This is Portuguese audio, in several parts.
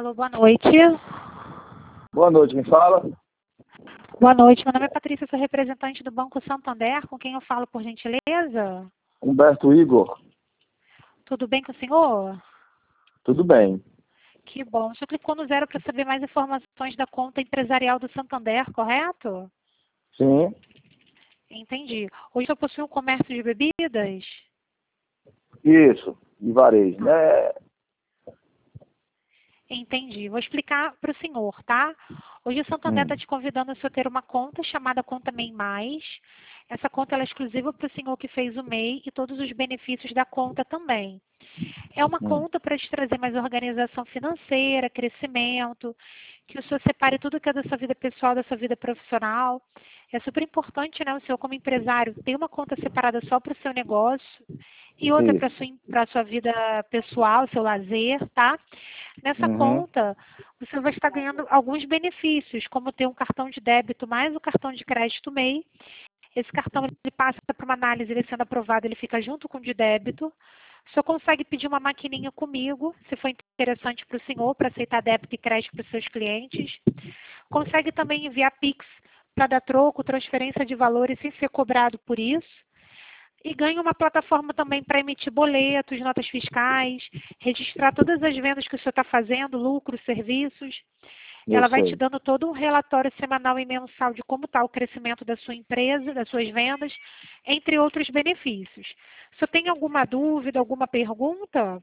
Alô, boa noite. Boa noite, quem fala? Boa noite, meu nome é Patrícia, sou representante do Banco Santander, com quem eu falo, por gentileza? Humberto Igor. Tudo bem com o senhor? Tudo bem. Que bom. O senhor clicou no 0 para saber mais informações da conta empresarial do Santander, correto? Sim, Entendi. Hoje o senhor possui um comércio de bebidas? isso. E varejo, né? Entendi. Vou explicar para o senhor, tá? Hoje o Santander está te convidando a senhor ter uma conta chamada Conta MEI Mais. Essa conta ela é exclusiva para o senhor que fez o MEI e todos os benefícios da conta também. É uma conta para te trazer mais organização financeira, crescimento, que o senhor separe tudo que é da sua vida pessoal, da sua vida profissional. É super importante, né, o senhor como empresário ter uma conta separada só para o seu negócio e outra para a sua vida pessoal, seu lazer, tá? Nessa conta, o senhor vai estar ganhando alguns benefícios, como ter um cartão de débito mais o cartão de crédito MEI. Esse cartão ele passa para uma análise, ele sendo aprovado, ele fica junto com o de débito. O senhor consegue pedir uma maquininha comigo, se for interessante para o senhor, para aceitar débito e crédito para os seus clientes. Consegue também enviar Pix para dar troco, transferência de valores sem ser cobrado por isso. E ganha uma plataforma também para emitir boletos, notas fiscais, registrar todas as vendas que o senhor está fazendo, lucros, serviços. Ela vai te dando todo um relatório semanal e mensal de como está o crescimento da sua empresa, das suas vendas, entre outros benefícios. O senhor tem alguma dúvida, alguma pergunta?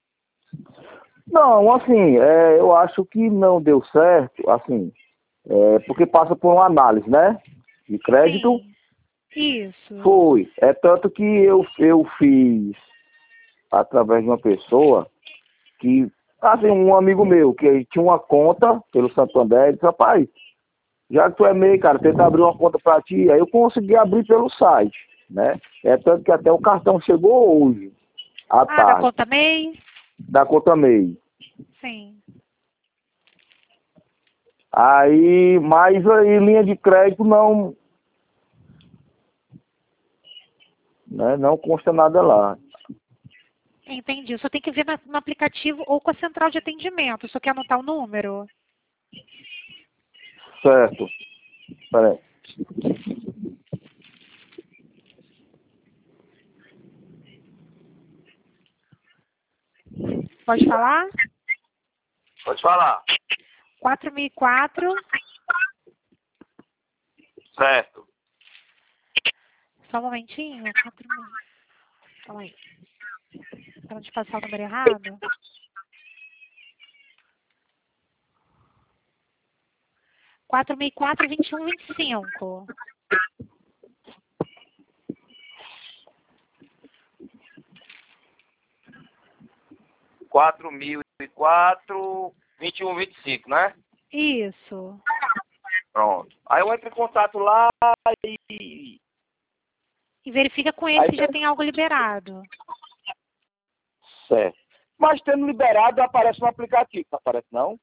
Não, assim, eu acho que não deu certo, assim, porque passa por uma análise, né? De crédito. Sim, isso. Foi. É tanto que eu fiz através de uma pessoa que, assim, um amigo meu, que tinha uma conta pelo Santander, disse, rapaz, já que tu é MEI, cara, tenta abrir uma conta pra ti. Aí eu consegui abrir pelo site, né? É tanto que até o cartão chegou hoje, à Da tarde, conta MEI? da conta MEI. Sim. Aí, mas aí linha de crédito não, né, não consta nada lá. Entendi. O senhor tem que ver no aplicativo ou com a central de atendimento. O senhor quer anotar o número? Certo. Peraí. Pode falar? Pode falar. 4004. Certo. Só um momentinho. 4000. Calma aí. Para não te passar o número errado. 4004-2125. 4004, 2125, né? Isso. Pronto. Aí eu entro em contato lá e... E verifica com ele se já tem algo liberado. Certo. Mas tendo liberado, aparece no aplicativo, não aparece não?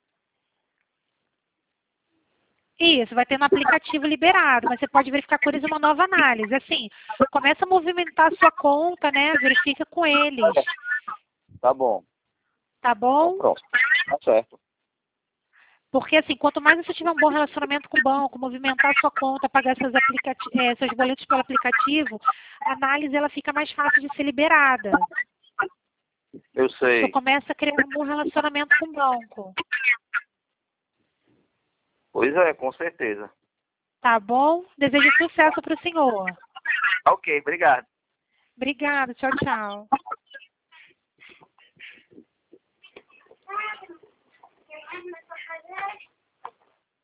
Isso, vai ter no aplicativo liberado, mas você pode verificar com eles uma nova análise. Assim, começa a movimentar a sua conta, né? Verifica com eles. Tá bom. Tá bom? Então, pronto. Tá certo. Porque, assim, quanto mais você tiver um bom relacionamento com o banco, movimentar a sua conta, pagar seus boletos pelo aplicativo, a análise ela fica mais fácil de ser liberada. Eu sei. Você começa a criar um bom relacionamento com o banco. Pois é, com certeza. Tá bom? Desejo sucesso para o senhor. Ok, obrigado. Obrigada. Tchau, tchau.